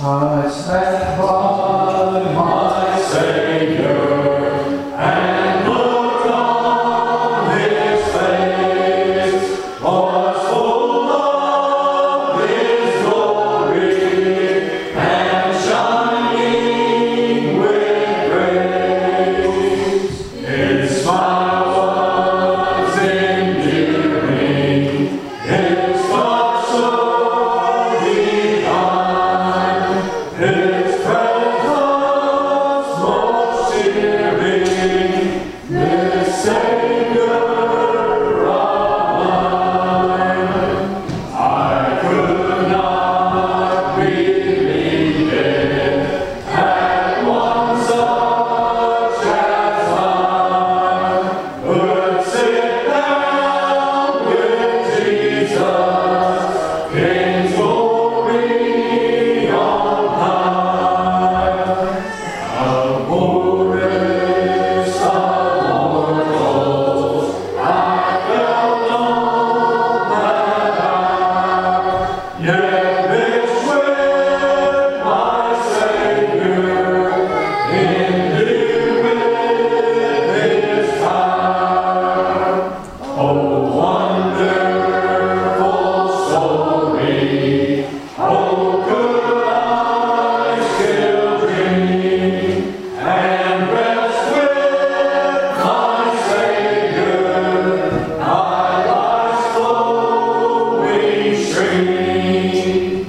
I stand by my Savior and look on His face, was full of His glory and shining with grace. His smile was endearing, His touch so divine, His presence most cheering, this Savior of mine. I could not believe it, at one such as I would sit down with Jesus, King's glory on high. The poorest of mortals, I felt on that hour, yet this with my Savior, endued with His power. Oh, wonderful story! Oh, could I still dream and rest with my Savior, my life's flowing stream.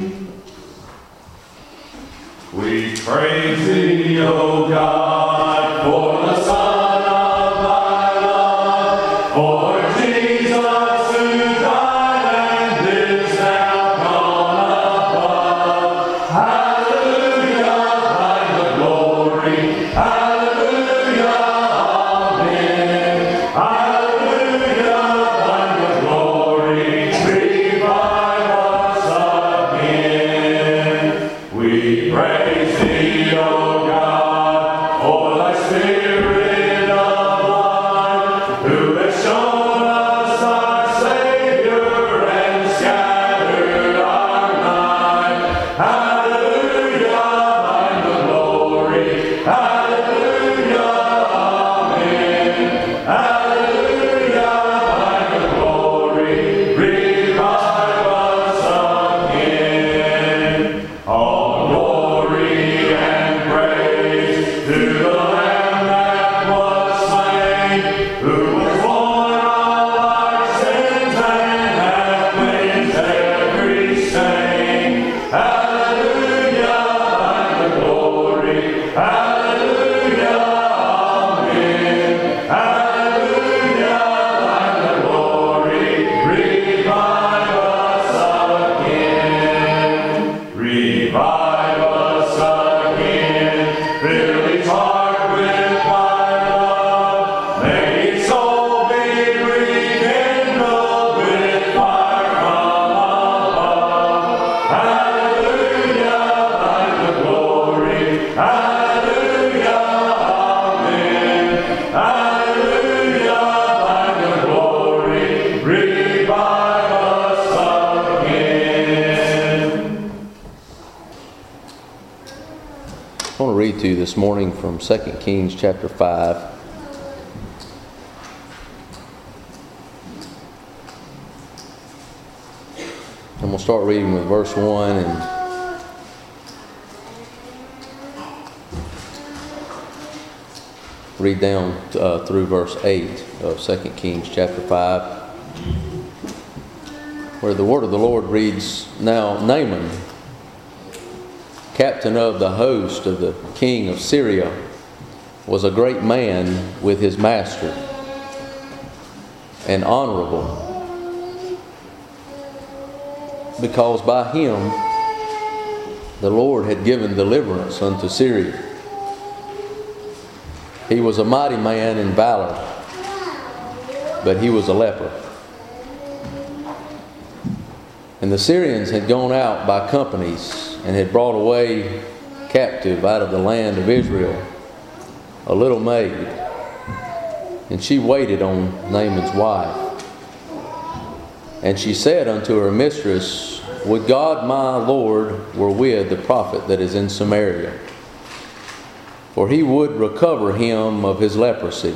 We praise Thee, O God, for the Son of Thy love, for Jesus who died and is now gone above. Hallelujah, Thine the glory. Hallelujah, amen. Hallelujah, Thine the glory. Revive us again. We praise Thee, O God, for Thy Spirit of life, who has shown us our Savior and scattered our night. Hallelujah, Thine the glory. Hallelujah, amen. Hallelujah, Thine the glory. Revive us again. All glory and praise to the Lamb that was slain, who was born of our sins and hath cleansed every stain. Hallelujah, Thine the glory. Hallelujah, amen. Hallelujah, Thine the glory. Revive us again. Revive us again. Fill each heart with Thy love. May each soul be rekindled with fire from above. Hallelujah, Thine the glory. Hallelujah, amen. Hallelujah, Thine the glory. Revive us again. I want to read to you this morning from 2 Kings chapter 5. And we'll start reading with verse 1 and read down through verse 8 of 2 Kings chapter 5, where the word of the Lord reads, Now Naaman, captain of the host of the king of Syria, was a great man with his master, and honorable, because by him the Lord had given deliverance unto Syria. He was a mighty man in valor, but he was a leper. And the Syrians had gone out by companies and had brought away captive out of the land of Israel a little maid, and she waited on Naaman's wife. And she said unto her mistress, would God my Lord were with the prophet that is in Samaria, for he would recover him of his leprosy.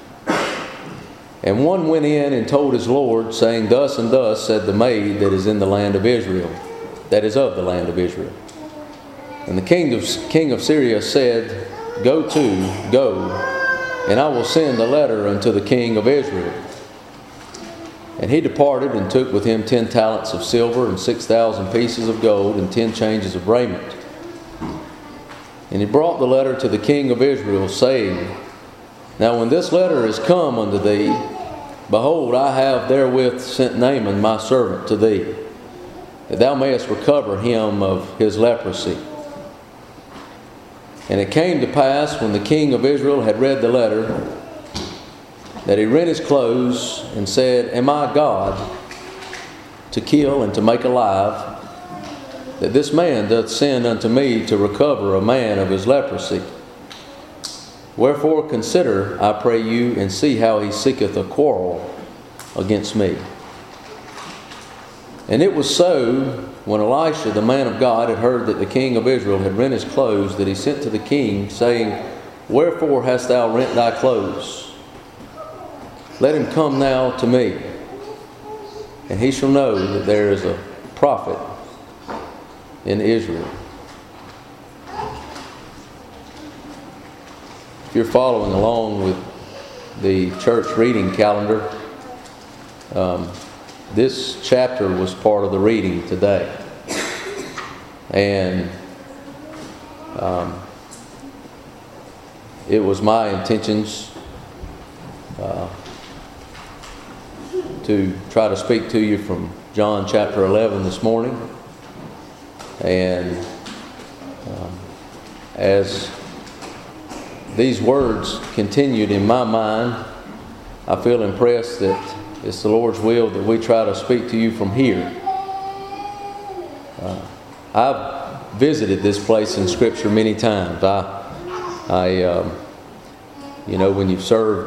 And one went in and told his Lord, saying, Thus and thus said the maid that is in the land of Israel, that is of the land of Israel. And the king of Syria said, Go, and I will send a letter unto the king of Israel. And he departed and took with him 10 talents of silver and 6,000 pieces of gold and 10 changes of raiment. And he brought the letter to the king of Israel, saying, Now when this letter is come unto thee, behold, I have therewith sent Naaman my servant to thee, that thou mayest recover him of his leprosy. And it came to pass, when the king of Israel had read the letter, that he rent his clothes and said, Am I God to kill and to make alive, that this man doth send unto me to recover a man of his leprosy? Wherefore consider, I pray you, and see how he seeketh a quarrel against me. And it was so, when Elisha the man of God had heard that the king of Israel had rent his clothes, that he sent to the king, saying, Wherefore hast thou rent thy clothes? Let him come now to me, and he shall know that there is a prophet in Israel. If you're following along with the church reading calendar, this chapter was part of the reading today. And it was my intentions to try to speak to you from John chapter 11 this morning. And as these words continued in my mind, I feel impressed that it's the Lord's will that we try to speak to you from here. I've visited this place in Scripture many times. When you've served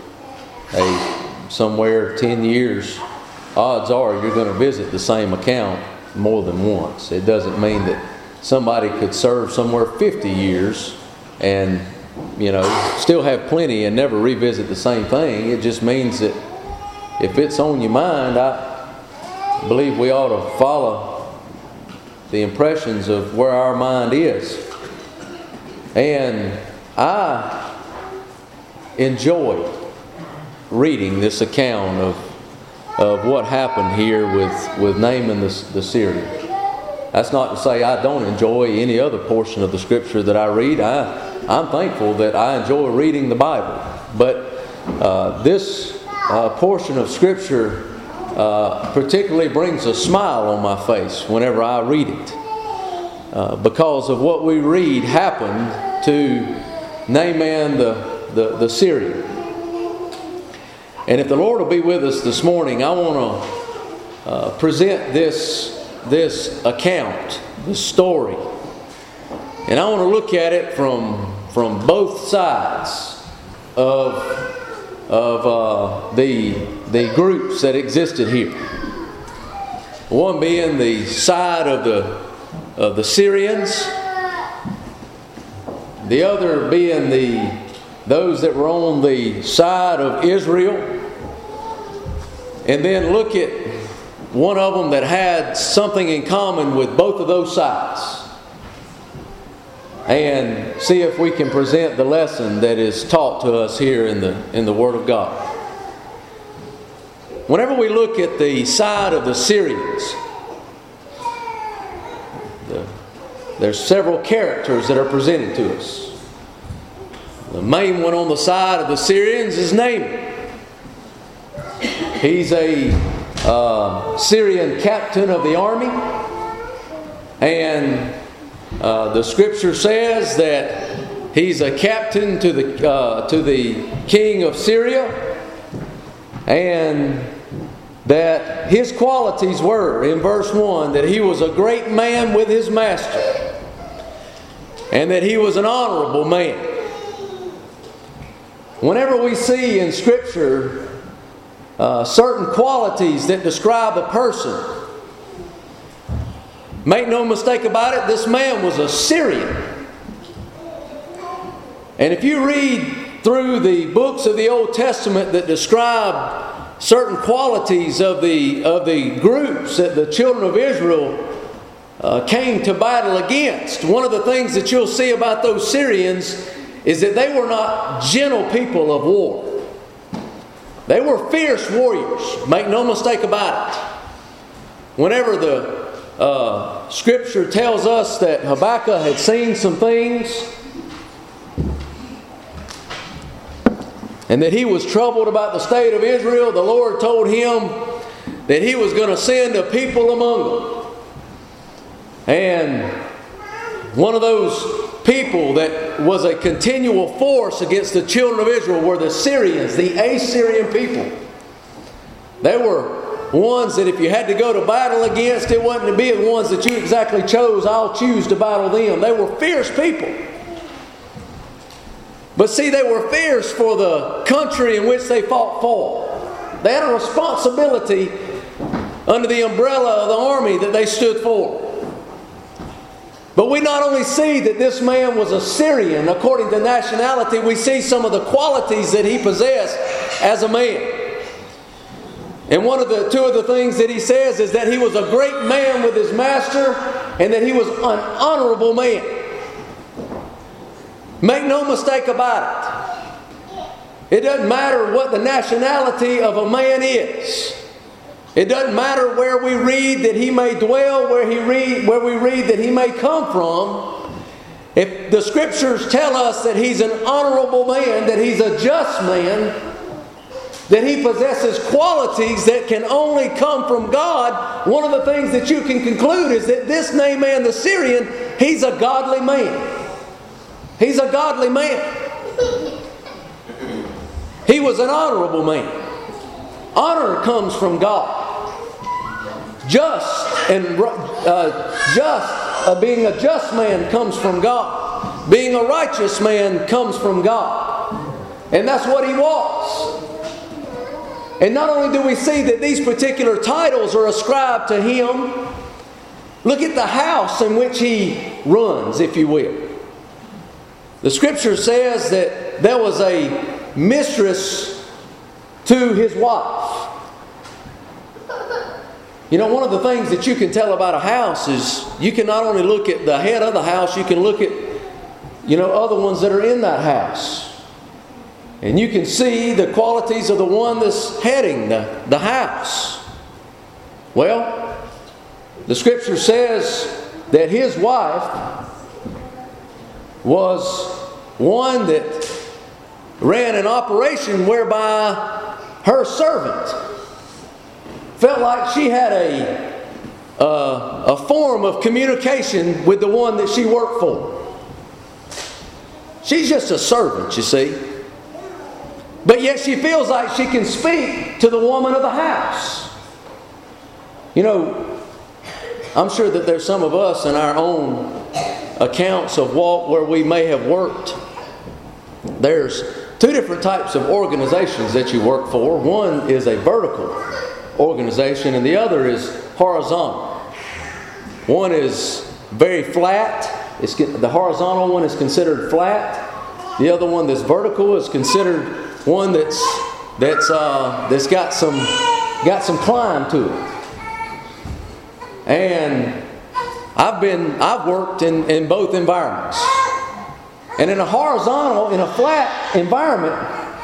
somewhere 10 years, odds are you're going to visit the same account more than once. It doesn't mean that somebody could serve somewhere 50 years and still have plenty and never revisit the same thing. It just means that if it's on your mind, I believe we ought to follow the impressions of where our mind is. And I enjoy reading this account of what happened here with Naaman the Syrian. That's not to say I don't enjoy any other portion of the Scripture that I read. I'm thankful that I enjoy reading the Bible. But this portion of Scripture particularly brings a smile on my face whenever I read it. Because of what we read happened to Naaman the Syrian. And if the Lord will be with us this morning, I want to present this account, this story. And I want to look at it from both sides of the groups that existed here. One being the side of the Syrians, the other being those that were on the side of Israel, and then look at one of them that had something in common with both of those sides, and see if we can present the lesson that is taught to us here in the Word of God. Whenever we look at the side of the Syrians, there's several characters that are presented to us. The main one on the side of the Syrians is Naaman. He's a Syrian captain of the army, and the Scripture says that he's a captain to the king of Syria, and that his qualities were, in verse 1, that he was a great man with his master, and that he was an honorable man. Whenever we see in Scripture certain qualities that describe a person, Make no mistake about it, this man was a Syrian. And if you read through the books of the Old Testament that describe certain qualities of the groups that the children of Israel came to battle against, one of the things that you'll see about those Syrians is that they were not gentle people of war. They were fierce warriors. Make no mistake about it. Whenever the Scripture tells us that Habakkuk had seen some things and that he was troubled about the state of Israel, the Lord told him that He was going to send a people among them. And one of those people that was a continual force against the children of Israel were the Syrians, the Assyrian people. They were ones that if you had to go to battle against, it wasn't to be the ones that you exactly chose, I'll choose to battle them. They were fierce people. But see, they were fierce for the country in which they fought for. They had a responsibility under the umbrella of the army that they stood for. But we not only see that this man was a Syrian according to nationality, we see some of the qualities that he possessed as a man. And two of the things that he says is that he was a great man with his master and that he was an honorable man. Make no mistake about it. It doesn't matter what the nationality of a man is. It doesn't matter where we read that he may dwell, where we read that he may come from. If the Scriptures tell us that he's an honorable man, that he's a just man, that he possesses qualities that can only come from God, one of the things that you can conclude is that this Naaman the Syrian, he's a godly man. He's a godly man. He was an honorable man. Honor comes from God. Being a just man comes from God. Being a righteous man comes from God. And that's what he was. And not only do we see that these particular titles are ascribed to him, look at the house in which he runs, if you will. The Scripture says that there was a mistress to his wife. You know, one of the things that you can tell about a house is you can not only look at the head of the house, you can look at, other ones that are in that house. And you can see the qualities of the one that's heading the house. Well, the Scripture says that his wife was one that ran an operation whereby her servant felt like she had a form of communication with the one that she worked for. She's just a servant, you see. But yet she feels like she can speak to the woman of the house. I'm sure that there's some of us in our own accounts of walk where we may have worked. There's two different types of organizations that you work for. One is a vertical organization and the other is horizontal. One is very flat. The horizontal one is considered flat. The other one that's vertical is considered one that's got some climb to it. And I've worked in both environments. And in a horizontal, in a flat environment,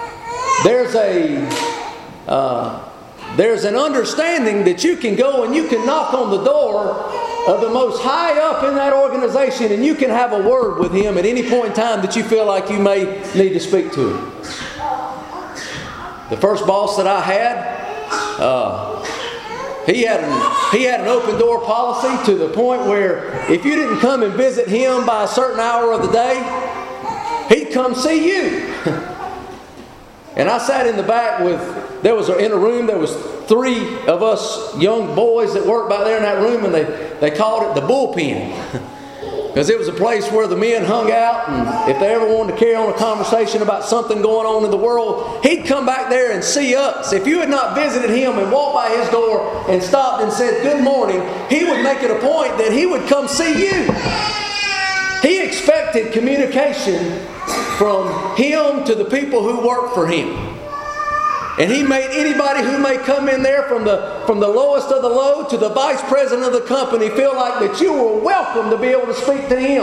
there's an understanding that you can go and you can knock on the door of the most high up in that organization and you can have a word with him at any point in time that you feel like you may need to speak to him. The first boss that I had, he had an open door policy to the point where if you didn't come and visit him by a certain hour of the day, he'd come see you. And I sat in the back in a room, there was 3 of us young boys that worked back there in that room, and they called it the bullpen. Because it was a place where the men hung out, and if they ever wanted to carry on a conversation about something going on in the world, he'd come back there and see us. If you had not visited him and walked by his door and stopped and said good morning, he would make it a point that he would come see you. He expected communication from him to the people who worked for him. And he made anybody who may come in there from the lowest of the low to the vice president of the company feel like that you were welcome to be able to speak to him.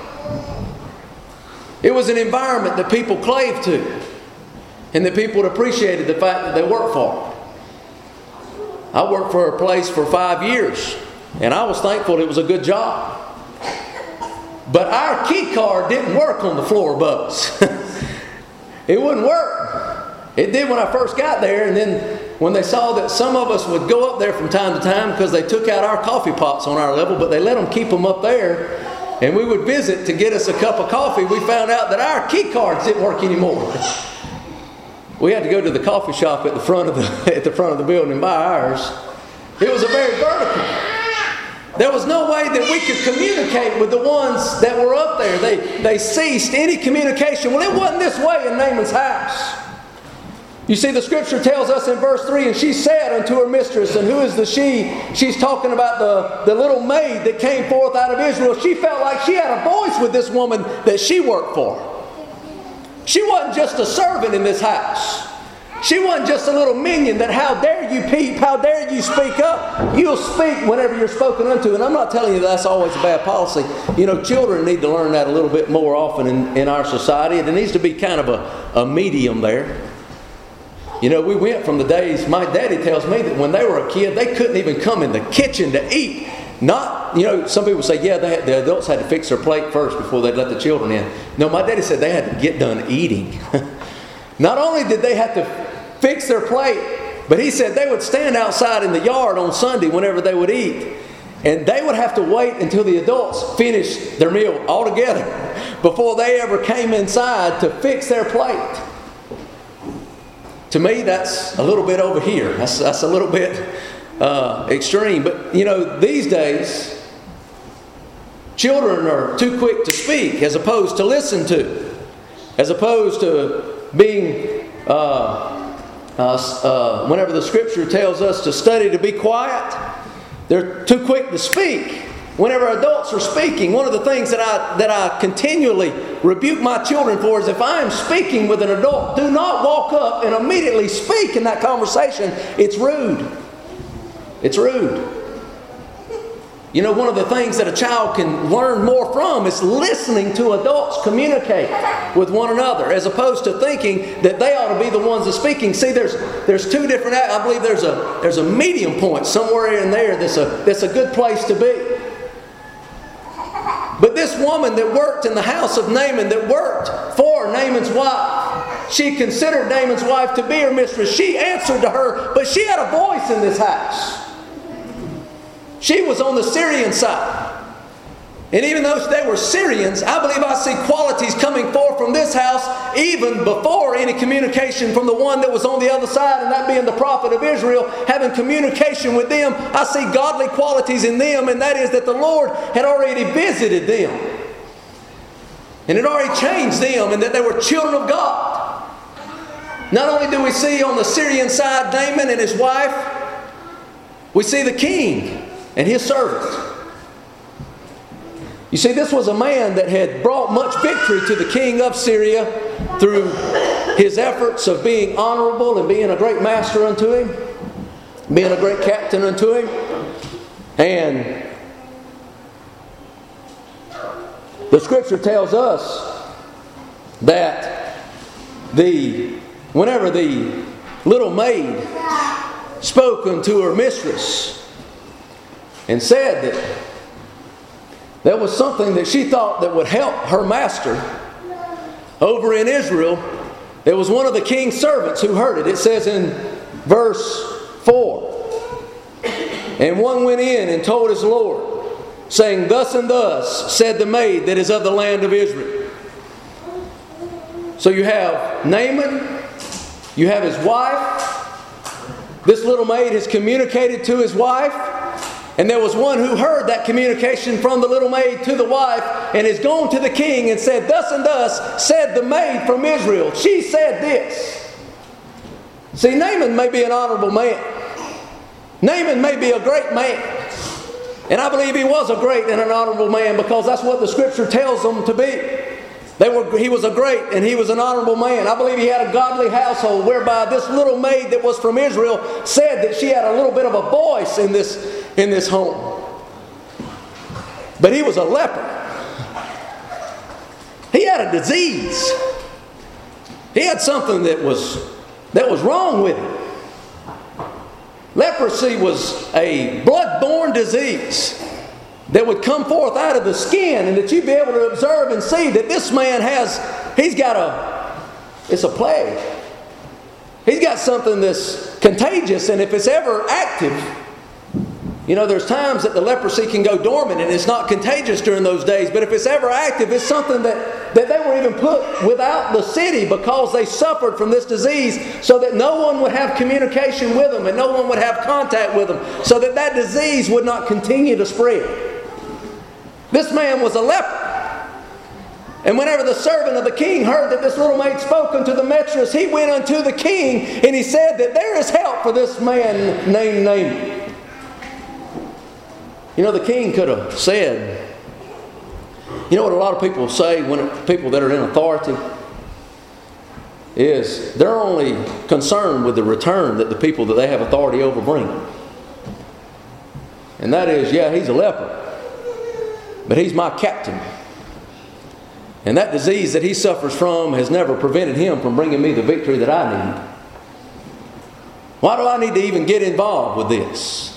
It was an environment that people claved to, and that people appreciated the fact that they worked for. I worked for a place for 5 years, and I was thankful it was a good job. But our key card didn't work on the floor above us. It wouldn't work. It did when I first got there, and then when they saw that some of us would go up there from time to time because they took out our coffee pots on our level, but they let them keep them up there, and we would visit to get us a cup of coffee, we found out that our key cards didn't work anymore. We had to go to the coffee shop at the front of the building and buy ours. It was a very vertical. There was no way that we could communicate with the ones that were up there. They ceased any communication. Well, it wasn't this way in Naaman's house. You see, the scripture tells us in verse 3, and she said unto her mistress, and who is the she? She's talking about the little maid that came forth out of Israel. She felt like she had a voice with this woman that she worked for. She wasn't just a servant in this house. She wasn't just a little minion that how dare you peep, how dare you speak up. You'll speak whenever you're spoken unto. And I'm not telling you that's always a bad policy. You know, children need to learn that a little bit more often in our society. There needs to be kind of a medium there. You know, we went from the days, my daddy tells me that when they were a kid, they couldn't even come in the kitchen to eat. Not, you know, some people say, yeah, the adults had to fix their plate first before they'd let the children in. No, my daddy said they had to get done eating. Not only did they have to fix their plate, but he said they would stand outside in the yard on Sunday whenever they would eat. And they would have to wait until the adults finished their meal altogether before they ever came inside to fix their plate. To me, that's a little bit over here. That's a little bit extreme. But, you know, these days, children are too quick to speak as opposed to listen to. As opposed to being, whenever the scripture tells us to study to be quiet, they're too quick to speak. Whenever adults are speaking, one of the things that I continually rebuke my children for is if I am speaking with an adult, do not walk up and immediately speak in that conversation. It's rude. It's rude. You know, one of the things that a child can learn more from is listening to adults communicate with one another, as opposed to thinking that they ought to be the ones that are speaking. See, there's two different. I believe there's a medium point somewhere in there that's a good place to be. But this woman that worked in the house of Naaman, that worked for Naaman's wife, she considered Naaman's wife to be her mistress. She answered to her, but she had a voice in this house. She was on the Syrian side. And even though they were Syrians, I believe I see qualities coming forth from this house even before any communication from the one that was on the other side, and that being the prophet of Israel, having communication with them. I see godly qualities in them, and that is that the Lord had already visited them. And had already changed them, and that they were children of God. Not only do we see on the Syrian side Naaman and his wife, we see the king and his servant. You see, this was a man that had brought much victory to the king of Syria through his efforts of being honorable and being a great master unto him, being a great captain unto him. And the scripture tells us that whenever the little maid spoke unto her mistress and said that there was something that she thought that would help her master over in Israel, there was one of the king's servants who heard it. It says in verse 4, and one went in and told his Lord, saying, thus and thus said the maid that is of the land of Israel. So you have Naaman, you have his wife. This little maid has communicated to his wife. And there was one who heard that communication from the little maid to the wife, and is gone to the king and said, thus and thus said the maid from Israel. She said this. See, Naaman may be an honorable man. Naaman may be a great man. And I believe he was a great and an honorable man, because that's what the Scripture tells him to be. He was a great and he was an honorable man. I believe he had a godly household, whereby this little maid that was from Israel said that she had a little bit of a voice in this home. But he was a leper. He had a disease. He had something that was wrong with him. Leprosy was a blood-borne disease that would come forth out of the skin, and that you'd be able to observe and see that this man it's a plague. He's got something that's contagious, and if it's ever active, there's times that the leprosy can go dormant and it's not contagious during those days, but if it's ever active, it's something that they were even put without the city because they suffered from this disease, so that no one would have communication with them and no one would have contact with them, so that disease would not continue to spread. This man was a leper. And whenever the servant of the king heard that this little maid spoke unto the mistress, he went unto the king and he said that there is help for this man named Naaman. The king could have said, what a lot of people say when people that are in authority is they're only concerned with the return that the people that they have authority over bring. And that is, he's a leper, but he's my captain. And that disease that he suffers from has never prevented him from bringing me the victory that I need. Why do I need to even get involved with this?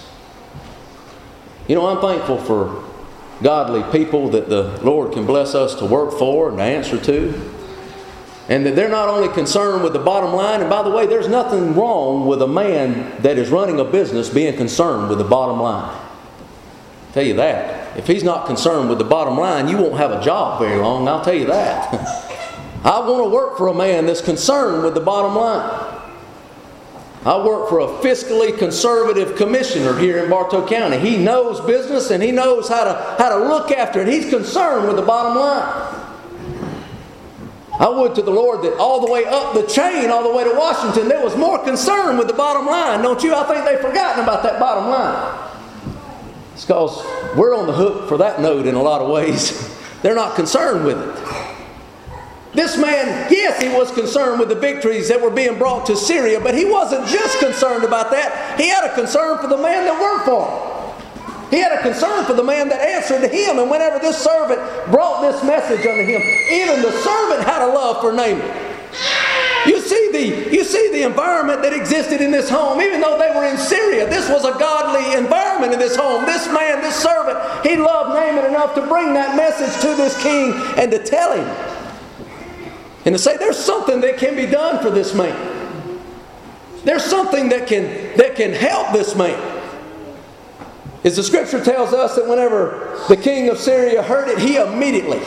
I'm thankful for godly people that the Lord can bless us to work for and to answer to. And that they're not only concerned with the bottom line. And by the way, there's nothing wrong with a man that is running a business being concerned with the bottom line. I'll tell you that. If he's not concerned with the bottom line, you won't have a job very long, I'll tell you that. I want to work for a man that's concerned with the bottom line. I work for a fiscally conservative commissioner here in Bartow County. He knows business and he knows how to look after it. He's concerned with the bottom line. I would to the Lord that all the way up the chain, all the way to Washington, there was more concern with the bottom line. Don't you? I think they've forgotten about that bottom line. It's because we're on the hook for that note in a lot of ways. They're not concerned with it. This man, yes, he was concerned with the victories that were being brought to Syria, but he wasn't just concerned about that. He had a concern for the man that worked for him. He had a concern for the man that answered to him. And whenever this servant brought this message unto him, even the servant had a love for Naaman. You see the environment that existed in this home. Even though they were in Syria, this was a godly environment in this home. This man, this servant, he loved Naaman enough to bring that message to this king and to tell him. And to say there's something that can be done for this man. There's something that can help this man. As the Scripture tells us that whenever the king of Syria heard it, he immediately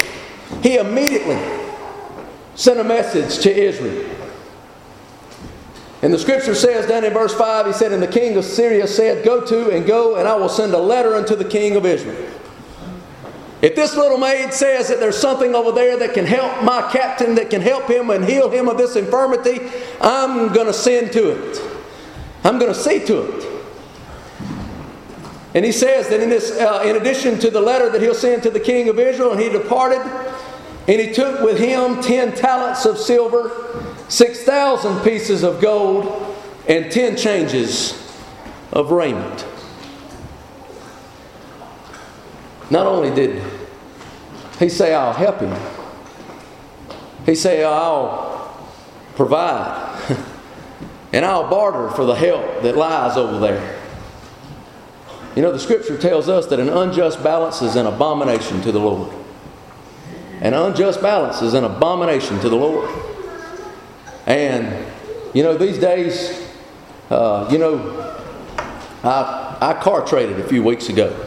sent a message to Israel. And the Scripture says down in verse 5, he said, and the king of Syria said, go and I will send a letter unto the king of Israel. If this little maid says that there's something over there that can help my captain, that can help him and heal him of this infirmity, I'm going to send to it. I'm going to see to it. And he says that in addition to the letter that he'll send to the king of Israel, and he departed, and he took with him 10 talents of silver, 6,000 pieces of gold, and 10 changes of raiment. Not only did he say, I'll help him, he said, I'll provide and I'll barter for the help that lies over there. The Scripture tells us that an unjust balance is an abomination to the Lord. An unjust balance is an abomination to the Lord. And, these days, I car traded a few weeks ago.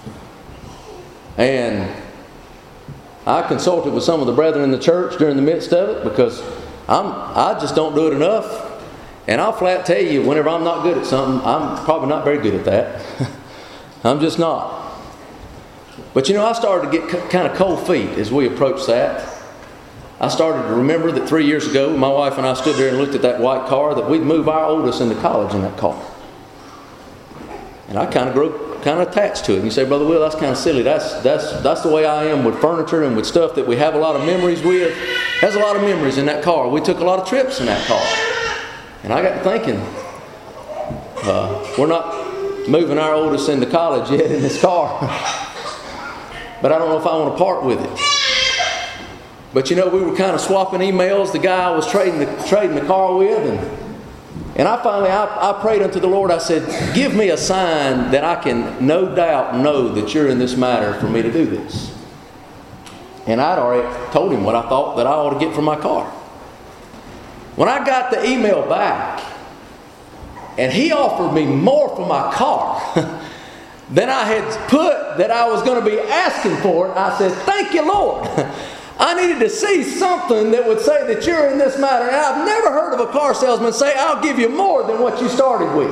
And I consulted with some of the brethren in the church during the midst of it, because I just don't do it enough. And I'll flat tell you, whenever I'm not good at something, I'm probably not very good at that. I'm just not. But I started to get kind of cold feet as we approached that. I started to remember that 3 years ago, my wife and I stood there and looked at that white car, that we'd move our oldest into college in that car. And I kind of grew attached to it. And you say, Brother Will, that's kind of silly. That's the way I am with furniture and with stuff that we have a lot of memories with. There's a lot of memories in that car. We took a lot of trips in that car. And I got to thinking, we're not moving our oldest into college yet in this car. But I don't know if I want to part with it. But we were kind of swapping emails. The guy I was trading the car with, and I finally prayed unto the Lord. I said, give me a sign that I can no doubt know that you're in this matter for me to do this. And I'd already told him what I thought that I ought to get from my car. When I got the email back, and he offered me more for my car than I had put that I was going to be asking for it, I said, thank you, Lord. I needed to see something that would say that you're in this matter. And I've never heard of a car salesman say, I'll give you more than what you started with.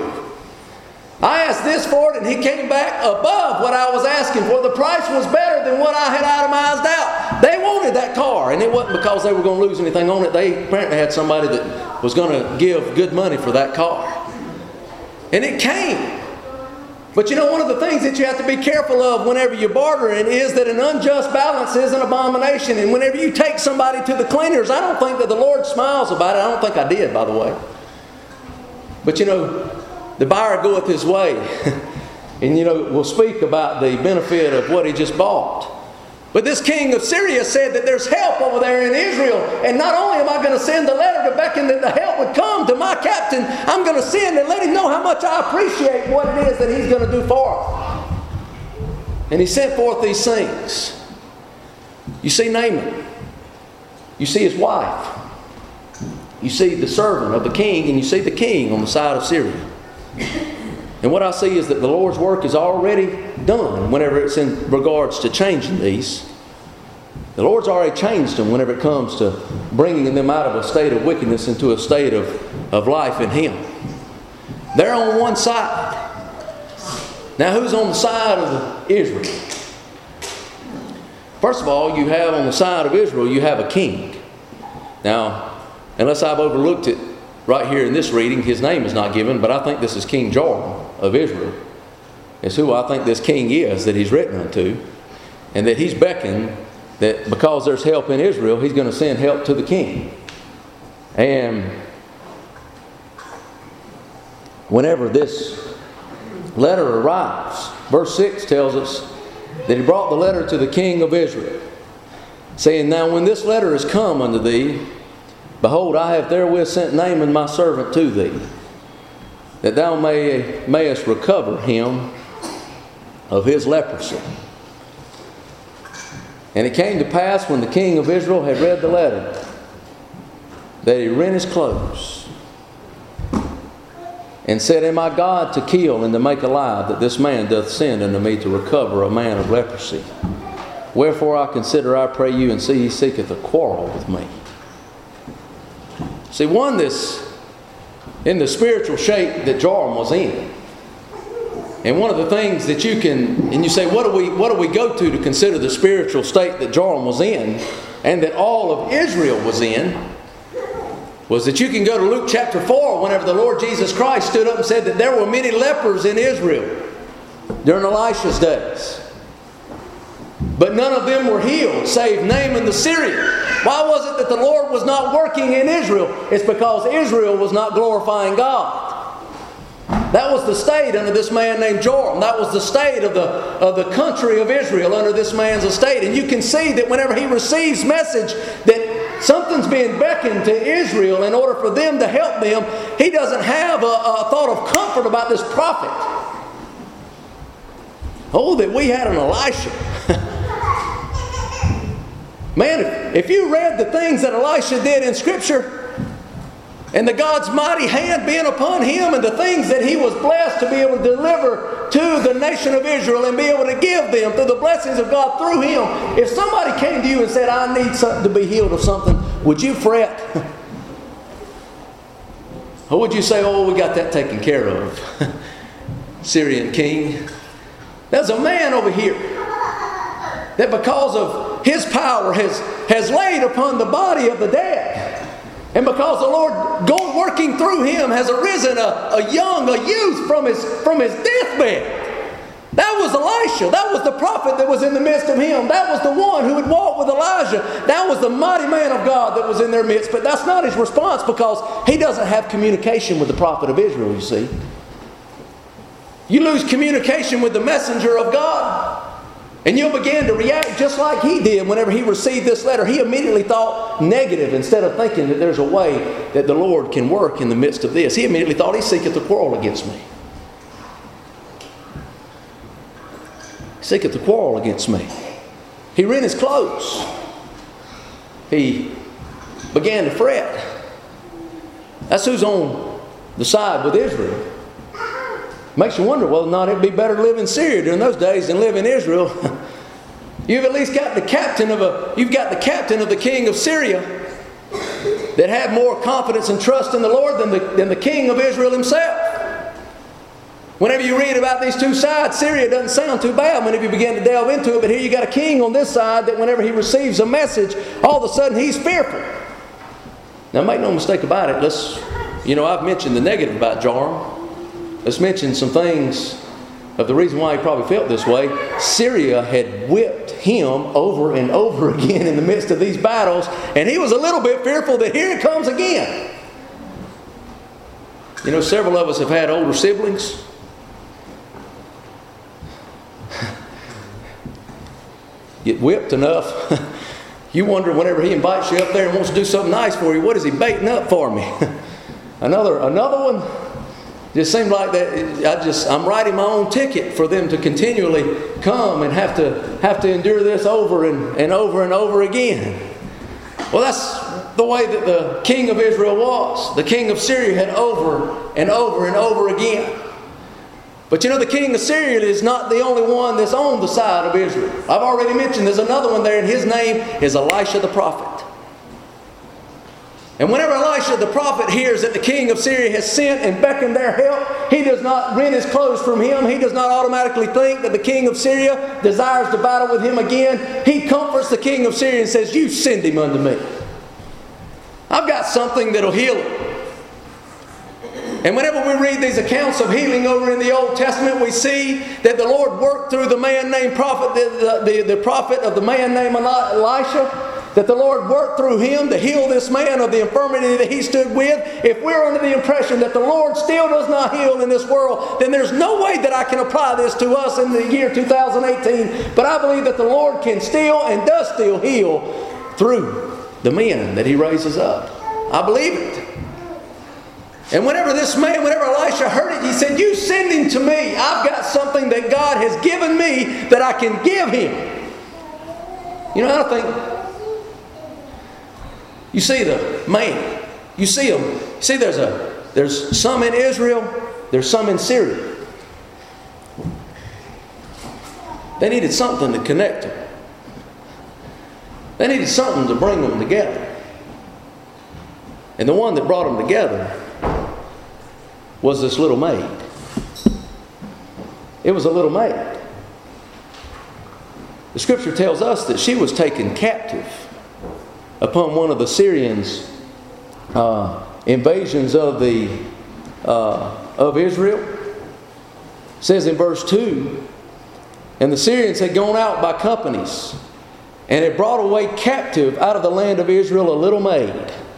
I asked this for it, and he came back above what I was asking for. The price was better than what I had itemized out. They wanted that car, and it wasn't because they were going to lose anything on it. They apparently had somebody that was going to give good money for that car. And it came. But one of the things that you have to be careful of whenever you're bartering is that an unjust balance is an abomination. And whenever you take somebody to the cleaners, I don't think that the Lord smiles about it. I don't think I did, by the way. But the buyer goeth his way. And we'll speak about the benefit of what he just bought. But this king of Syria said that there's help over there in Israel. And not only am I going to send a letter to beckon that the help would come to my captain, I'm going to send and let him know how much I appreciate what it is that he's going to do for him. And he sent forth these things. You see Naaman. You see his wife. You see the servant of the king, and you see the king on the side of Syria. And what I see is that the Lord's work is already done whenever it's in regards to changing these. The Lord's already changed them whenever it comes to bringing them out of a state of wickedness into a state of life in Him. They're on one side. Now who's on the side of Israel? First of all, you have on the side of Israel, you have a king. Now, unless I've overlooked it, right here in this reading, his name is not given, but I think this is King Joram of Israel. It's who I think this king is that he's written unto. And that he's beckoned that because there's help in Israel, he's going to send help to the king. And whenever this letter arrives, verse 6 tells us that he brought the letter to the king of Israel, saying, Now when this letter is come unto thee, behold, I have therewith sent Naaman my servant to thee, that thou mayest recover him of his leprosy. And it came to pass, when the king of Israel had read the letter, that he rent his clothes, and said, Am I God to kill and to make alive, that this man doth send unto me to recover a man of leprosy? Wherefore I consider, I pray you, and see he seeketh a quarrel with me. See, one, this in the spiritual shape that Joram was in. And one of the things that you can, and you say, what do we go to consider the spiritual state that Joram was in, and that all of Israel was in, was that you can go to Luke chapter 4, whenever the Lord Jesus Christ stood up and said that there were many lepers in Israel during Elisha's days. But none of them were healed, save Naaman the Syrian. Why was it that the Lord was not working in Israel? It's because Israel was not glorifying God. That was the state under this man named Joram. That was the state of the country of Israel under this man's estate. And you can see that whenever he receives message that something's being beckoned to Israel in order for them to help them, he doesn't have a thought of comfort about this prophet. Oh, that we had an Elisha. Man, if you read the things that Elisha did in Scripture, and the God's mighty hand being upon him, and the things that he was blessed to be able to deliver to the nation of Israel and be able to give them through the blessings of God through him. If somebody came to you and said, I need something to be healed of something, would you fret? Or would you say, oh, we got that taken care of? Syrian king. There's a man over here that because of his power has laid upon the body of the dead. And because the Lord working through him has arisen a youth from his deathbed. That was Elisha. That was the prophet that was in the midst of him. That was the one who would walk with Elijah. That was the mighty man of God that was in their midst. But that's not his response, because he doesn't have communication with the prophet of Israel, you see. You lose communication with the messenger of God, and you'll begin to react just like he did whenever he received this letter. He immediately thought negative instead of thinking that there's a way that the Lord can work in the midst of this. He immediately thought, he seeketh to quarrel against me. Seeketh to quarrel against me. He rent his clothes. He began to fret. That's who's on the side with Israel. Makes you wonder whether or not it'd be better to live in Syria during those days than live in Israel. You've at least got the captain of the king of Syria that had more confidence and trust in the Lord than the king of Israel himself. Whenever you read about these two sides, Syria doesn't sound too bad whenever you begin to delve into it. But here you got a king on this side that whenever he receives a message, all of a sudden he's fearful. Now make no mistake about it. I've mentioned the negative about Joram. Let's mention some things of the reason why he probably felt this way. Syria had whipped him over and over again in the midst of these battles, and he was a little bit fearful that here it comes again. Several of us have had older siblings. Get whipped enough. You wonder whenever he invites you up there and wants to do something nice for you, what is he baiting up for me? Another one. Just seemed like that. I'm writing my own ticket for them to continually come and have to endure this over and over and over again. Well, that's the way that the king of Israel was. The king of Syria had over and over and over again. But the king of Syria is not the only one that's on the side of Israel. I've already mentioned there's another one there, and his name is Elisha the prophet. And whenever Elisha the prophet hears that the king of Syria has sent and beckoned their help, he does not rent his clothes from him. He does not automatically think that the king of Syria desires to battle with him again. He comforts the king of Syria and says, "You send him unto me. I've got something that'll heal him." And whenever we read these accounts of healing over in the Old Testament, we see that the Lord worked through the man named prophet, the prophet of the man named Elisha, that the Lord worked through him to heal this man of the infirmity that he stood with. If we're under the impression that the Lord still does not heal in this world, then there's no way that I can apply this to us in the year 2018. But I believe that the Lord can still and does still heal through the men that he raises up. I believe it. And whenever Elisha heard it, he said, "You send him to me. I've got something that God has given me that I can give him." I think, you see the man. You see him. See, there's some in Israel. There's some in Syria. They needed something to connect them. They needed something to bring them together. And the one that brought them together was this little maid. It was a little maid. The scripture tells us that she was taken captive upon one of the Syrians' invasions of Israel. It says in verse 2, "And the Syrians had gone out by companies, and had brought away captive out of the land of Israel a little maid.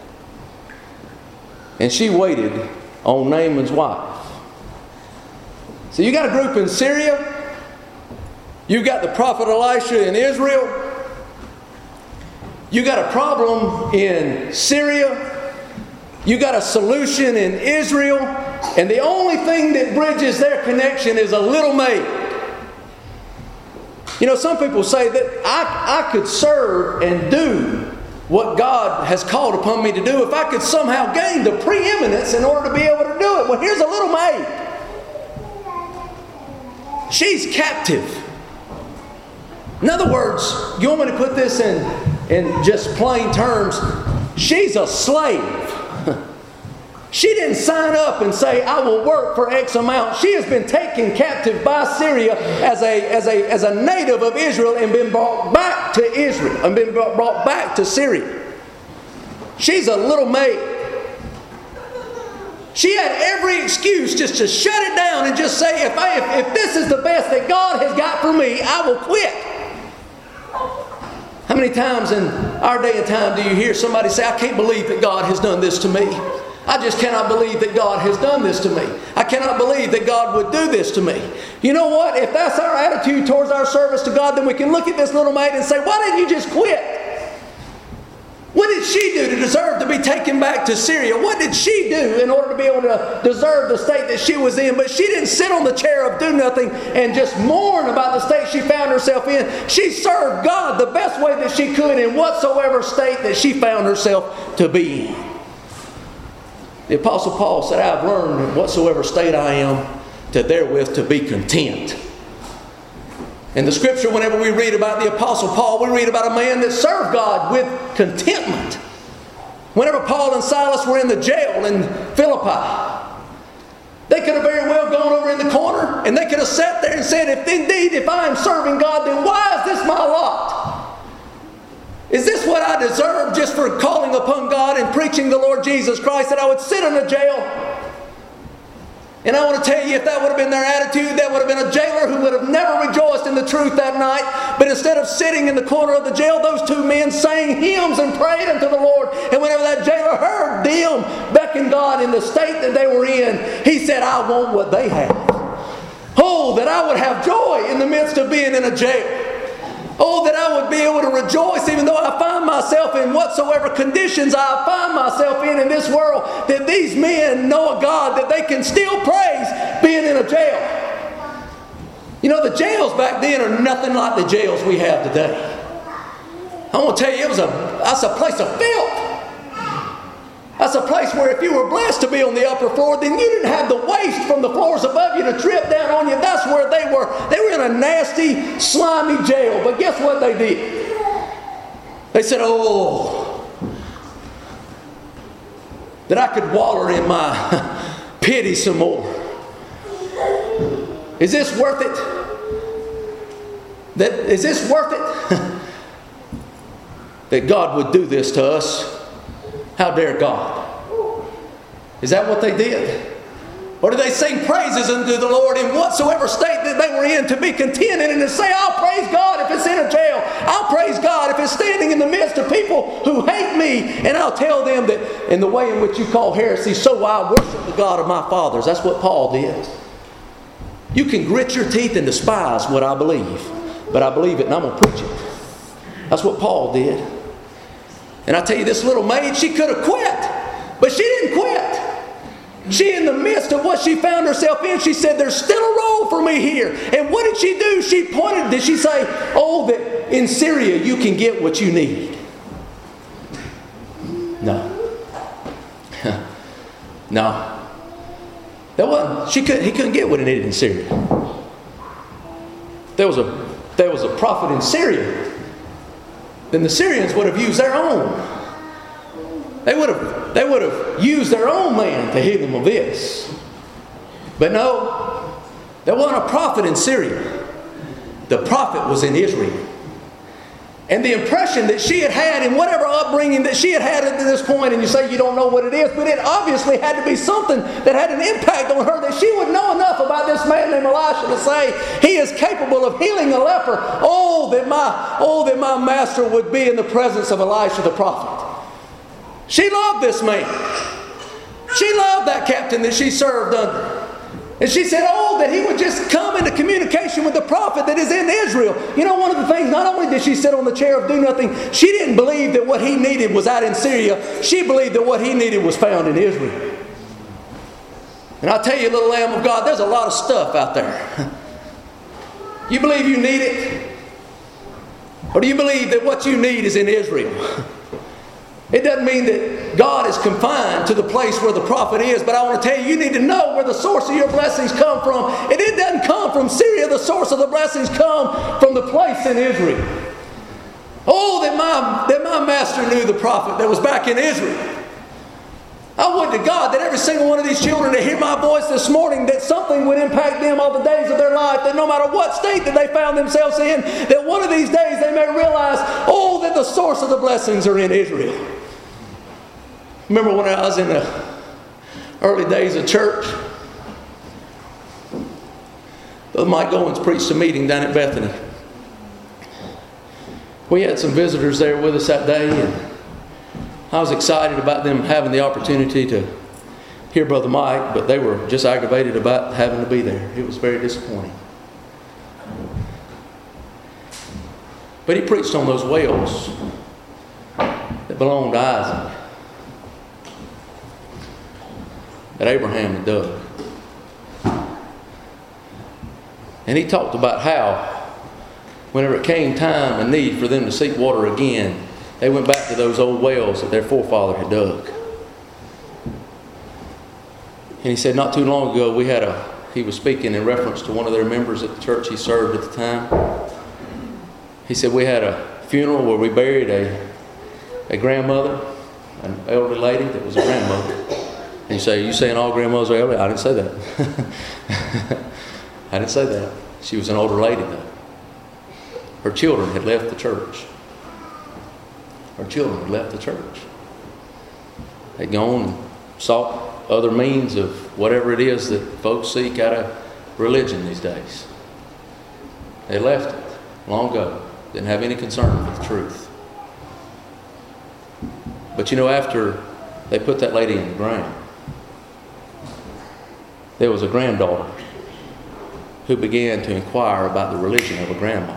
And she waited on Naaman's wife." So you got a group in Syria. You've got the prophet Elisha in Israel. You got a problem in Syria. You got a solution in Israel. And the only thing that bridges their connection is a little maid. Some people say that I could serve and do what God has called upon me to do if I could somehow gain the preeminence in order to be able to do it. Well, here's a little maid. She's captive. In other words, you want me to put this in just plain terms? She's a slave. She didn't sign up and say, I will work for X amount. She has been taken captive by Syria as a native of Israel and been brought back to Israel and been brought back to Syria. She's a little maid. She had every excuse just to shut it down and just say, if this is the best that God has got for me, I will quit. How many times in our day and time do you hear somebody say, I can't believe that God has done this to me. I just cannot believe that God has done this to me. I cannot believe that God would do this to me. You know what? If that's our attitude towards our service to God, then we can look at this little maid and say, why didn't you just quit? What did she do to deserve to be taken back to Syria? What did she do in order to be able to deserve the state that she was in? But she didn't sit on the chair of do nothing and just mourn about the state she found herself in. She served God the best way that she could in whatsoever state that she found herself to be in. The Apostle Paul said, I have learned in whatsoever state I am to therewith to be content. In the Scripture, whenever we read about the Apostle Paul, we read about a man that served God with contentment. Whenever Paul and Silas were in the jail in Philippi, they could have very well gone over in the corner and they could have sat there and said, if I am serving God, then why is this my lot? Is this what I deserve just for calling upon God and preaching the Lord Jesus Christ, that I would sit in a jail? And I want to tell you, if that would have been their attitude, that would have been a jailer who would have never rejoiced in the truth that night. But instead of sitting in the corner of the jail, those two men sang hymns and prayed unto the Lord. And whenever that jailer heard them beckon God in the state that they were in, he said, I want what they have. Oh, that I would have joy in the midst of being in a jail. Oh, that I would be able to rejoice even though I find myself in whatsoever conditions I find myself in this world, that these men know a God that they can still praise being in a jail. You know, the jails back then are nothing like the jails we have today. I want to tell you, that's a place of filth. That's a place where if you were blessed to be on the upper floor, then you didn't have the waste from the floors above you to trip down on you. That's where they were. They were in a nasty, slimy jail. But guess what they did? They said, oh, that I could waller in my pity some more. Is this worth it? Is this worth it? That God would do this to us? How dare God? Is that what they did? Or did they sing praises unto the Lord in whatsoever state that they were in to be contented and to say, I'll praise God if it's in a jail. I'll praise God if it's standing in the midst of people who hate me. And I'll tell them that in the way in which you call heresy, so I worship the God of my fathers. That's what Paul did. You can grit your teeth and despise what I believe, but I believe it and I'm going to preach it. That's what Paul did. And I tell you, this little maid, she could have quit, but she didn't quit. She, in the midst of what she found herself in, she said, there's still a role for me here. And what did she do? She pointed, did she say, oh, that in Syria you can get what you need? No. No. That wasn't, he couldn't get what he needed in Syria. There was a prophet in Syria. Then the Syrians would have used their own. They would have used their own man to heal them of this. But no, there wasn't a prophet in Syria. The prophet was in Israel. And the impression that she had had in whatever upbringing that she had had at this point, and you say you don't know what it is, but it obviously had to be something that had an impact on her, that she would know enough about this man named Elisha to say, he is capable of healing a leper. Oh, that my master would be in the presence of Elisha the prophet. She loved this man. She loved that captain that she served under. And she said, oh, that he would just come into communication with the prophet that is in Israel. You know, one of the things, not only did she sit on the chair of do nothing, she didn't believe that what he needed was out in Syria. She believed that what he needed was found in Israel. And I'll tell you, little lamb of God, there's a lot of stuff out there. You believe you need it? Or do you believe that what you need is in Israel? It doesn't mean that God is confined to the place where the prophet is, but I want to tell you, you need to know where the source of your blessings come from. And it doesn't come from Syria. The source of the blessings come from the place in Israel. Oh, that my master knew the prophet that was back in Israel. I would to God that every single one of these children that hear my voice this morning, that something would impact them all the days of their life, that no matter what state that they found themselves in, that one of these days they may realize, oh, that the source of the blessings are in Israel. Remember when I was in the early days of church? Brother Mike Goins preached a meeting down at Bethany. We had some visitors there with us that day, and I was excited about them having the opportunity to hear Brother Mike, but they were just aggravated about having to be there. It was very disappointing. But he preached on those wells that belonged to Isaac, that Abraham had dug. And he talked about how whenever it came time and need for them to seek water again, they went back to those old wells that their forefather had dug. And he said not too long ago he was speaking in reference to one of their members at the church he served at the time. He said we had a funeral where we buried a grandmother, an elderly lady that was a grandmother. And you say, are you saying all grandmothers are elderly? I didn't say that. I didn't say that. She was an older lady though. Her children had left the church. Her children had left the church. They'd gone and sought other means of whatever it is that folks seek out of religion these days. They left it long ago. Didn't have any concern with the truth. But after they put that lady in the ground, there was a granddaughter who began to inquire about the religion of her grandma.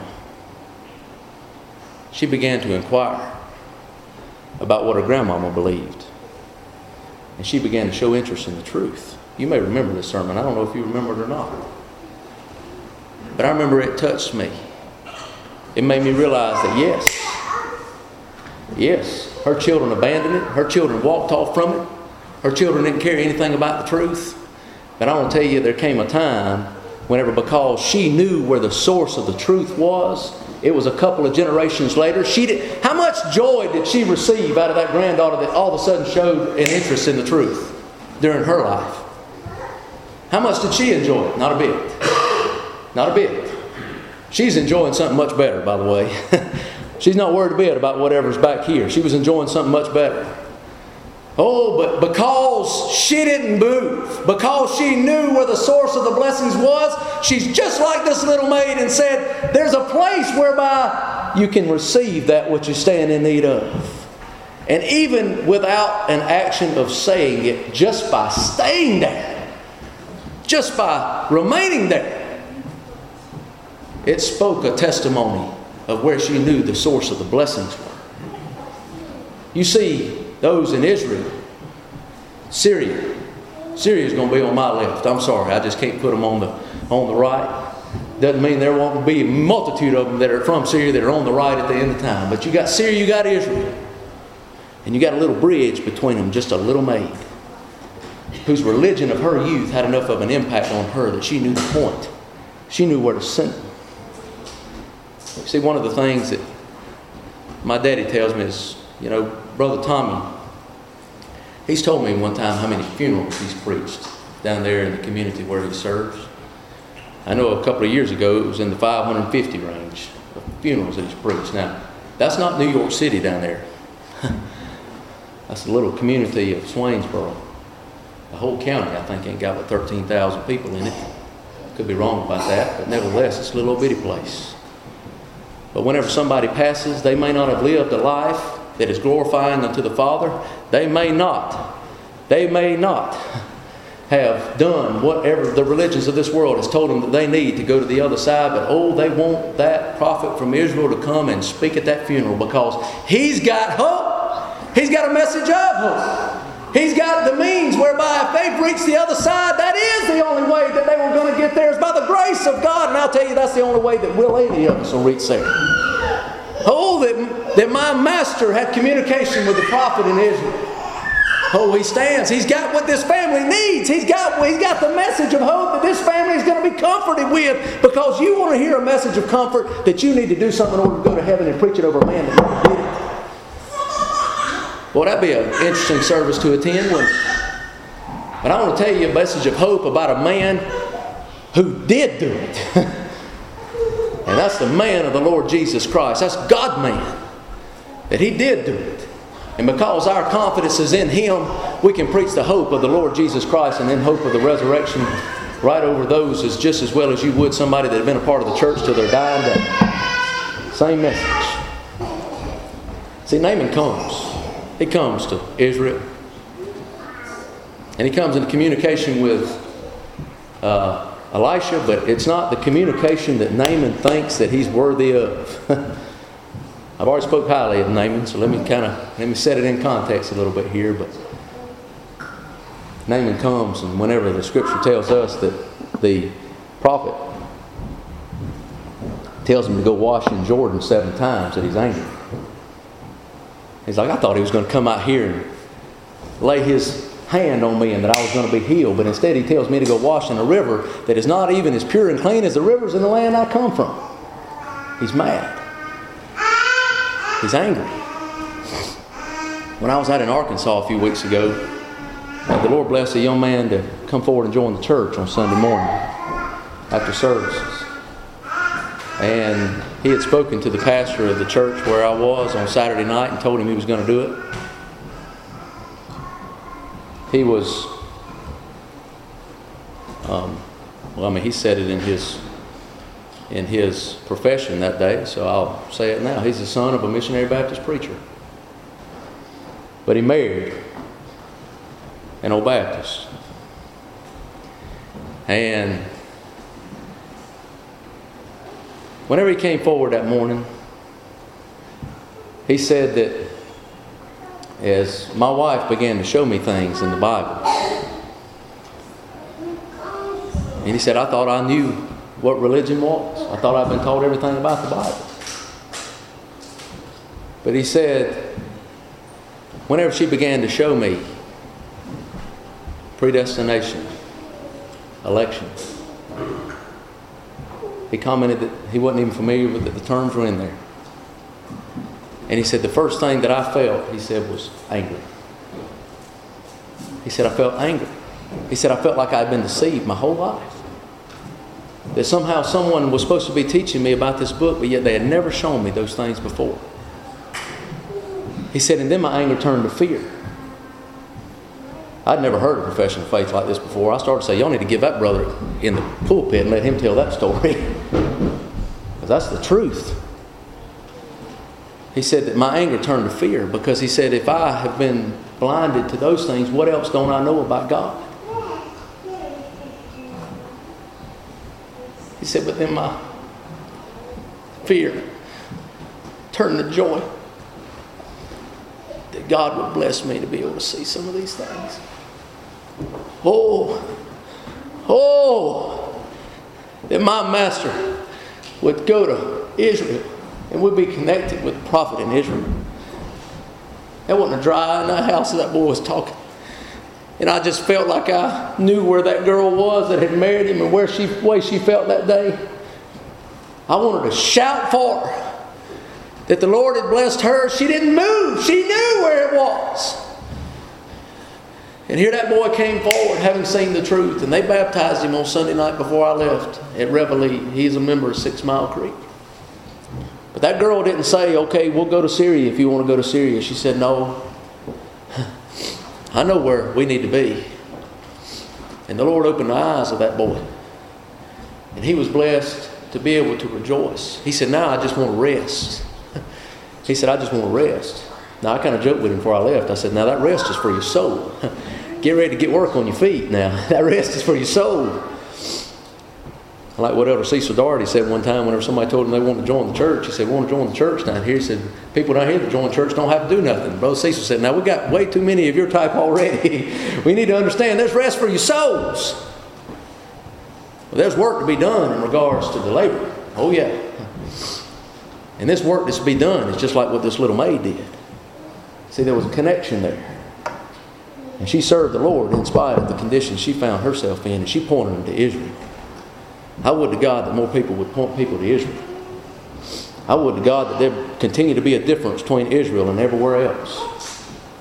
She began to inquire about what her grandmama believed. And she began to show interest in the truth. You may remember this sermon. I don't know if you remember it or not. But I remember it touched me. It made me realize that yes, her children abandoned it. Her children walked off from it. Her children didn't care anything about the truth. But I want to tell you, there came a time whenever, because she knew where the source of the truth was, it was a couple of generations later. How much joy did she receive out of that granddaughter that all of a sudden showed an interest in the truth during her life? How much did she enjoy it? Not a bit. Not a bit. She's enjoying something much better, by the way. She's not worried a bit about whatever's back here. She was enjoying something much better. Oh, but because she didn't move, because she knew where the source of the blessings was, she's just like this little maid and said, there's a place whereby you can receive that which you stand in need of. And even without an action of saying it, just by staying there, just by remaining there, it spoke a testimony of where she knew the source of the blessings were. You see, those in Israel, Syria is going to be on my left. I'm sorry, I just can't put them on the right. Doesn't mean there won't be a multitude of them that are from Syria that are on the right at the end of time. But you got Syria, you got Israel. And you got a little bridge between them, just a little maid, whose religion of her youth had enough of an impact on her that she knew the point. She knew where to send them. See, one of the things that my daddy tells me is, Brother Tommy, he's told me one time how many funerals he's preached down there in the community where he serves. I know a couple of years ago it was in the 550 range of funerals that he's preached. Now, that's not New York City down there. That's a little community of Swainsboro. The whole county, I think, ain't got but 13,000 people in it. Could be wrong about that, but nevertheless, it's a little bitty place. But whenever somebody passes, they may not have lived a life that is glorifying unto the Father. They may not have done whatever the religions of this world has told them that they need to go to the other side. But they want that prophet from Israel to come and speak at that funeral, because he's got hope. He's got a message of hope. He's got the means whereby if they've reached the other side, that is the only way that they were going to get there, is by the grace of God. And I'll tell you, that's the only way that any of us will reach there. Oh, that my master had communication with the prophet in Israel. Oh, he stands. He's got what this family needs. He's got the message of hope that this family is going to be comforted with, because you want to hear a message of comfort that you need to do something in order to go to heaven and preach it over a man that never did it. Well, that'd be an interesting service to attend, wouldn't it? But I want to tell you a message of hope about a man who did do it. And that's the man of the Lord Jesus Christ. That's God-man. That He did do it. And because our confidence is in Him, we can preach the hope of the Lord Jesus Christ and then hope of the resurrection right over those as just as well as you would somebody that had been a part of the church till their dying day. Same message. See, Naaman comes. He comes to Israel. And he comes into communication with Elisha, but it's not the communication that Naaman thinks that he's worthy of. I've already spoke highly of Naaman, so let me set it in context a little bit here. But Naaman comes, and whenever the Scripture tells us that the prophet tells him to go wash in Jordan 7 times, that he's angry. He's like, I thought he was going to come out here and lay his hand on me and that I was going to be healed. But instead he tells me to go wash in a river that is not even as pure and clean as the rivers in the land I come from. He's mad. He's angry. When I was out in Arkansas a few weeks ago, the Lord blessed a young man to come forward and join the church on Sunday morning after services. And he had spoken to the pastor of the church where I was on Saturday night and told him he was going to do it. He was, he said it in his profession that day, so I'll say it now. He's the son of a missionary Baptist preacher. But he married an old Baptist. And whenever he came forward that morning, he said that as my wife began to show me things in the Bible, and he said, I thought I knew what religion was. I thought I'd been taught everything about the Bible. But he said, whenever she began to show me predestination, election, he commented that he wasn't even familiar with that the terms were in there. And he said, the first thing that I felt, he said, was angry. He said, I felt angry. He said, I felt like I'd been deceived my whole life. That somehow someone was supposed to be teaching me about this book, but yet they had never shown me those things before. He said, and then my anger turned to fear. I'd never heard a profession of faith like this before. I started to say, y'all need to give that brother in the pulpit and let him tell that story. Because that's the truth. He said that my anger turned to fear because he said, if I have been blinded to those things, what else don't I know about God? He said, but then my fear turned to joy that God would bless me to be able to see some of these things. That my master would go to Israel and would be connected with the prophet in Israel. There wasn't a dry eye in that house that that boy was talking. And I just felt like I knew where that girl was that had married him and way she felt that day. I wanted to shout for her that the Lord had blessed her. She didn't move. She knew where it was. And here that boy came forward having seen the truth. And they baptized him on Sunday night before I left at Reveille. He's a member of 6 Mile Creek. But that girl didn't say, okay, we'll go to Syria if you want to go to Syria. She said, no, I know where we need to be. And the Lord opened the eyes of that boy. And he was blessed to be able to rejoice. He said, now I just want to rest. He said, I just want to rest. Now I kind of joked with him before I left. I said, now that rest is for your soul. Get ready to get work on your feet now. That rest is for your soul. I like what Elder Cecil Doherty said one time whenever somebody told him they wanted to join the church. He said, we want to join the church down here. He said, people down here that join the church don't have to do nothing. Brother Cecil said, now we got way too many of your type already. We need to understand there's rest for your souls. Well, there's work to be done in regards to the labor. Oh yeah. And this work that's to be done is just like what this little maid did. See, there was a connection there. And she served the Lord in spite of the conditions she found herself in, and she pointed them to Israel. I would to God that more people would point people to Israel. I would to God that there continue to be a difference between Israel and everywhere else.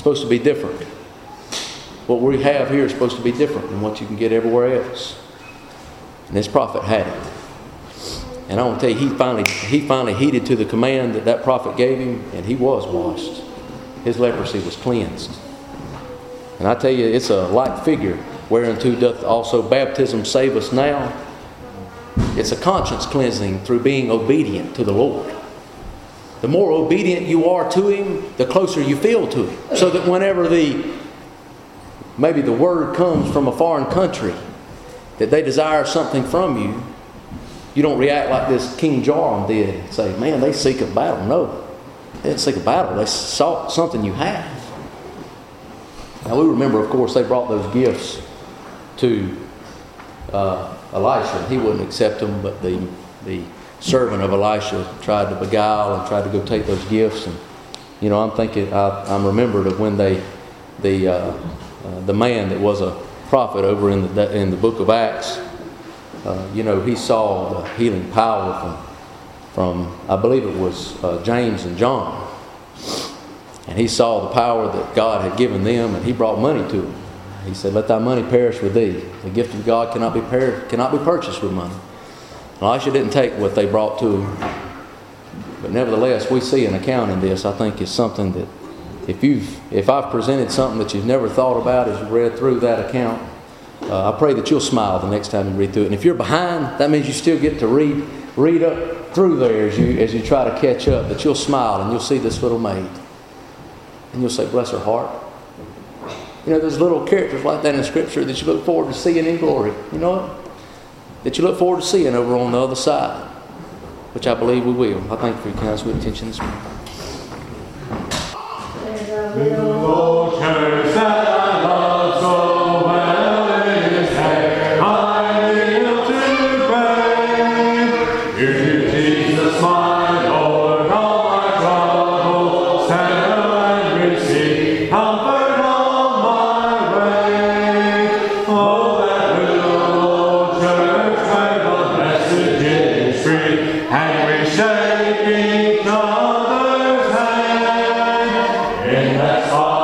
supposed to be different. What we have here is supposed to be different than what you can get everywhere else. And this prophet had it. And I want to tell you, he finally heeded to the command that prophet gave him, and he was washed. His leprosy was cleansed. And I tell you, it's a like figure, whereunto doth also baptism save us now. It's a conscience cleansing through being obedient to the Lord. The more obedient you are to Him, the closer you feel to Him. So that whenever maybe the word comes from a foreign country that they desire something from you, you don't react like this King Joram did and say, man, they seek a battle. No, they didn't seek a battle. They sought something you have. Now we remember, of course, they brought those gifts to Elisha. He wouldn't accept them, but the servant of Elisha tried to beguile and tried to go take those gifts. And I'm remembered of when the man that was a prophet over in the book of Acts. He saw the healing power from I believe it was James and John. And he saw the power that God had given them, and he brought money to them. He said, let thy money perish with thee. The gift of God cannot be purchased with money. Elisha didn't take what they brought to him. But nevertheless, we see an account in this, I think, is something that if I've presented something that you've never thought about as you read through that account, I pray that you'll smile the next time you read through it. And if you're behind, that means you still get to read up through there as you try to catch up. That you'll smile and you'll see this little maid. And you'll say, bless her heart. There's little characters like that in Scripture that you look forward to seeing in glory. You know what? That you look forward to seeing over on the other side. Which I believe we will. I thank you for your kind sweet attention this morning. And we shake each other's hand in that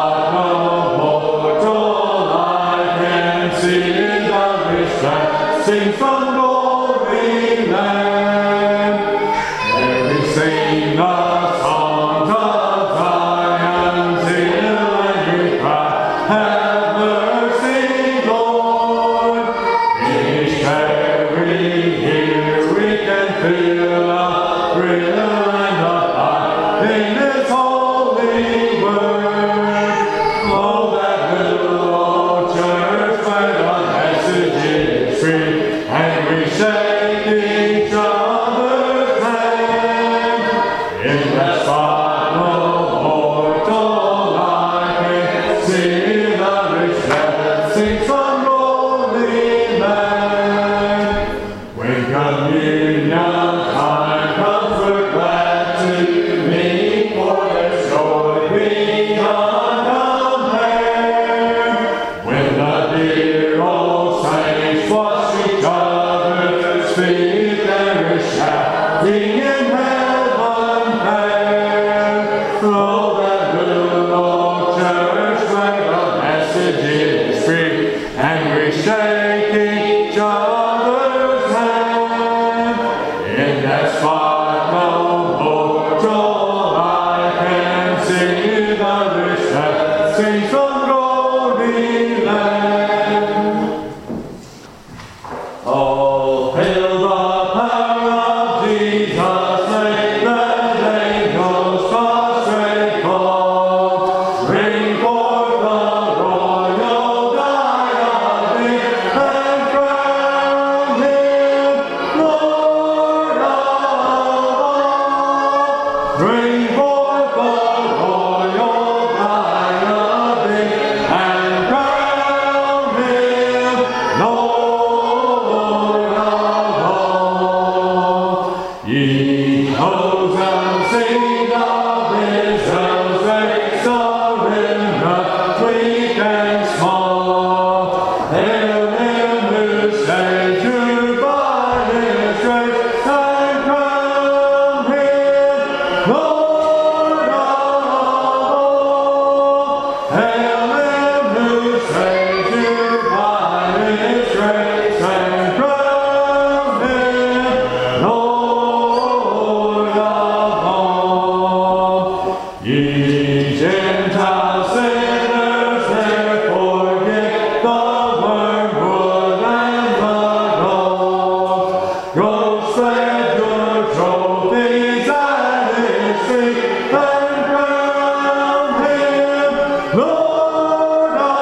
Gentile sinners, therefore get the wormwood and the gold. Go spread your trophies at his feet and crown him Lord of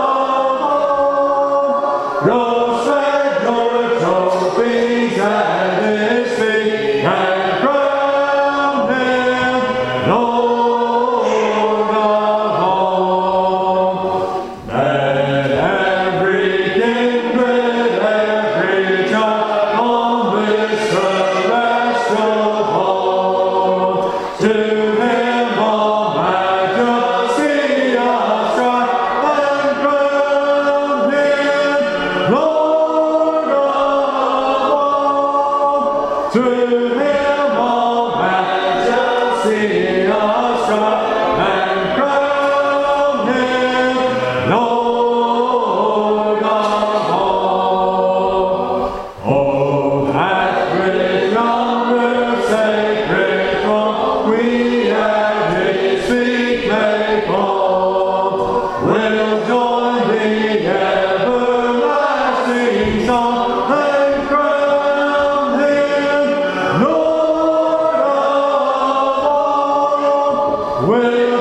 all. Go spread your trophies at his feet and crown him Lord of all. Let every kindred, every tongue on this celestial hall, to him all majesty ascribe and crown him Lord of all. To him all majesty ascribe and crown him Lord of all. Oh, that great number, sacred throng, we at his feet may fall. We'll join the everlasting song and crown him Lord of all. We'll